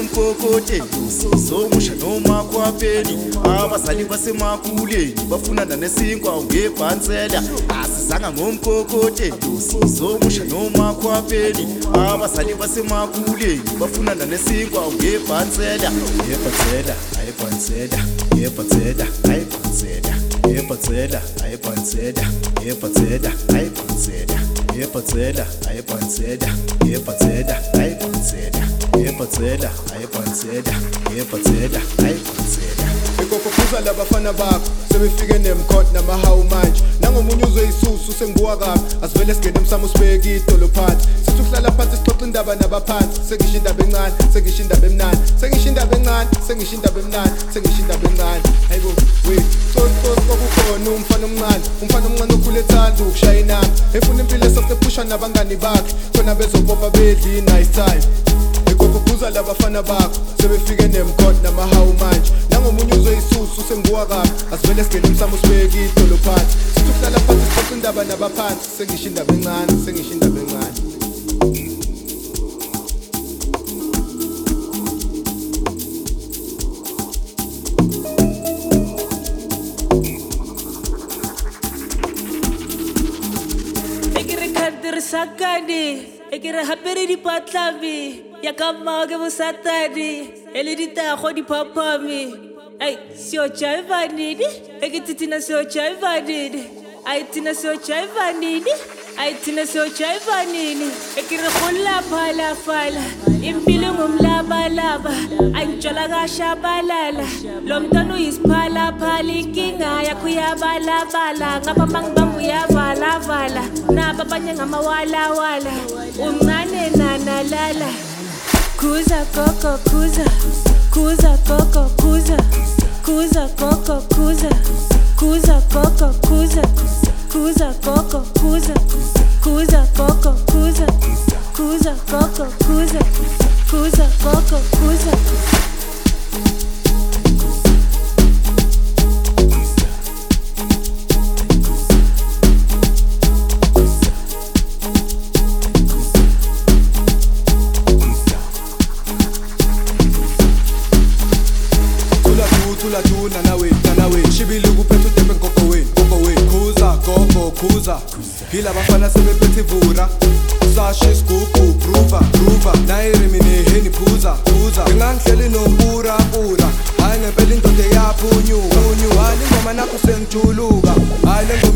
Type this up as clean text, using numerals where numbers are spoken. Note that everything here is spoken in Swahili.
ngomkokoteni usizomusha noma khwapheni abazali basemakuleni bafuna nanesinkwa ungebhansela asizanga ngomkokoteni usizomusha noma khwapheni abazali basemakuleni bafuna nanesinkwa ungebhansela yebhansela ayibhansela yebhansela ayibhansela yebhansela ayibhansela yebhansela ayibhansela yebhansela ayibhansela yebhansela ayibhansela yebhansela ayibhansela yebhansela ayibhansela Ekophuza labafana bakho sebefike nemkhot namahawu manje nangomunye uzwe isusu sengibuka kabi asivele singene emsamo sibeke idolo phansi sithi uhlala phansi sixoxa indaba nabaphansi sengisho indaba encane sengisho indaba emnani sengisho indaba encane sengisho indaba emnani sengisho indaba encane hayibo wait kokukhona umfana omncane okhule ethanda ukushaya inamba efuna impilo esasepusha nabangani bakhe khona bezopopa bedli nice time Ekophuza labafana bakho sebefike nemkhot namahawu manje nangomunye uzwe isusu sengibuka kabi asivele singene emsamo sibeke idolo phansi sithi uhlala phansi sixoxa indaba nabaphansi sengisho indaba encane sengisho indaba encane Sakadi, ekere hapere di patlavi, ya kama ke busatadi, ele di tago di papami. Ay, sio chaiva nidi, ekititina sio chaiva nidi, ay tina sio chaiva nidi, ay tina sio chaiva nidi. Ekere khula phala phala, impilo ngumlaba laba, anjola gasha balala. Lomntwana uyisiphala phala inkinga yakho yabalabala, ngapha mangibamba uyavalavala. Naba abanye ngamawalawala uncane nanalala kuza koko kuza kuza koko kuza kuza koko kuza kuza koko kuza kuza koko kuza kuza koko kuza kuza koko kuza kuza koko kuza Tula nawe shibile kuphethe utepe nkoko weni kuza phila bafana sebephethe ivura sashi sigugu groova nayirimi neheni phuza ngingangihleli nompura hayi ngempela indoda eyaphunyuka hayi ingoma nakho sengijuluka hayi